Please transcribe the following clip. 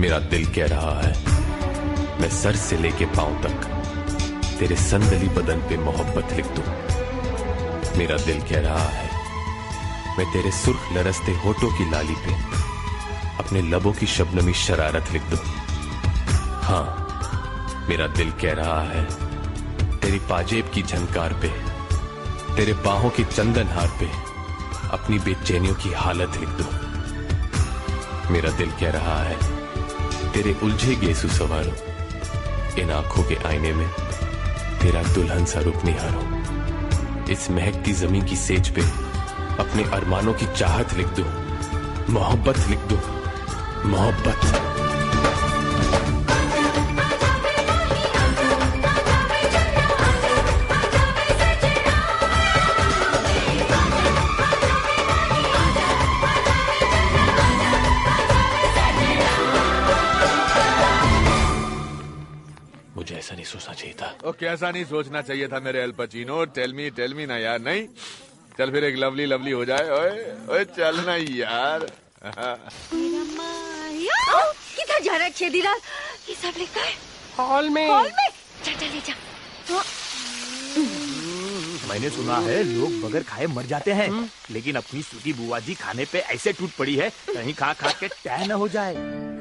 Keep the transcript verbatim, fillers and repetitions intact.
मेरा दिल कह रहा है मैं सर से लेके पांव तक तेरे संदली बदन पे मोहब्बत लिख दूं। मेरा दिल कह रहा है मैं तेरे सुर्ख लरसते होठों की लाली पे अपने लबों की शबनमी शरारत लिख दूं। हाँ, मेरा दिल कह रहा है तेरी पाजेब की झनकार पे, तेरे बाहों की चंदन हार पे अपनी बेचैनियों की हालत लिख दूं। मेरा दिल कह रहा है तेरे उलझे गेसु सवारों, इन आंखों के आईने में तेरा दुल्हन सा रुख निहारो। इस महकती जमीन की सेज पे अपने अरमानों की चाहत लिख दूं, मोहब्बत लिख दूं, मोहब्बत। मुझे ऐसा नहीं सोचना चाहिए था। ओ, कैसा नहीं सोचना चाहिए था मेरे अल पचीनो? टेल मी टेल मी ना यार। नहीं चल फिर एक लवली लवली हो जाए। ओए ओए चल ना यार। किधर जा रहा है छेदीलाल? ये सब लिखा है हॉल में। हॉल में चल चल ले जा। मैंने सुना है लोग बगैर खाए मर जाते हैं, लेकिन अपनी सूखी बुआ जी खाने पे ऐसे टूट पड़ी है कहीं खा खा के टह न हो जाए।